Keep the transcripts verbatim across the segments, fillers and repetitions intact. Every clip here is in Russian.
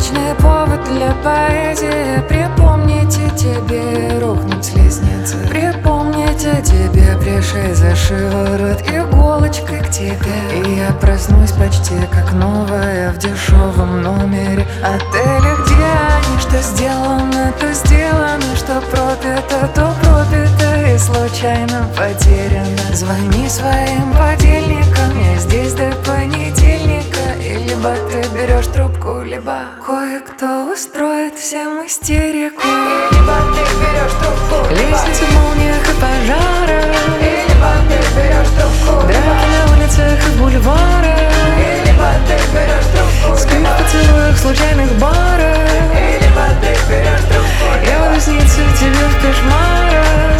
Отличный повод для поэзии. Припомните тебе рухнуть с лестницы. Припомните тебе пришей за шиворот иголочкой к тебе. И я проснусь почти как новая в дешевом номере отеля, где они, что сделано, то сделано, что пропито, то пропито и случайно потеряно. Звони своим подельникам, я здесь до понедельника. И либо ты берешь трубку, либо кое-кто устроит всем истерику. И либо ты берешь трубку, лестница в молниях и пожарах. И либо ты берешь трубку, драки на улицах и бульварах. И либо ты берешь трубку, спи в поцелуях в случайных барах. И либо ты берешь трубку, я буду сниться тебе в кошмарах.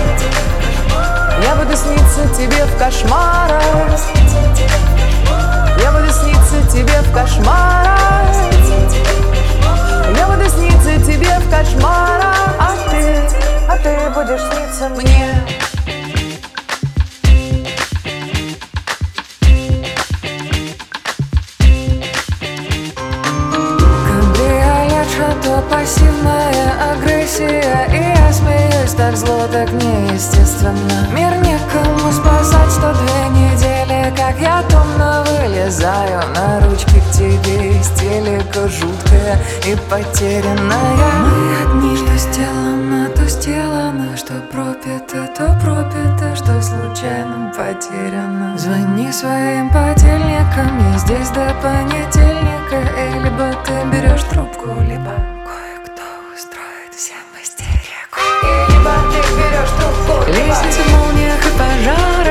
Я буду сниться тебе в кошмарах. Я буду сниться тебе в кошмарах. Я буду сниться тебе в кошмарах. А ты, а ты будешь сниться мне. Кабриолет, что-то пассивная агрессия. И я смеюсь так зло, так неестественно. Мир некому спасать, что две недели, как я томно вылезаю на ручки к тебе. Истерика жуткая и потерянная. Мы одни, что сделано, то сделано, что пропито, то пропито, что случайно потеряно. Звони своим подельникам, я здесь до понедельника. И либо ты берешь трубку, либо кое-кто устроит всем истерику. И либо ты берешь трубку, лестница в молниях и пожарах.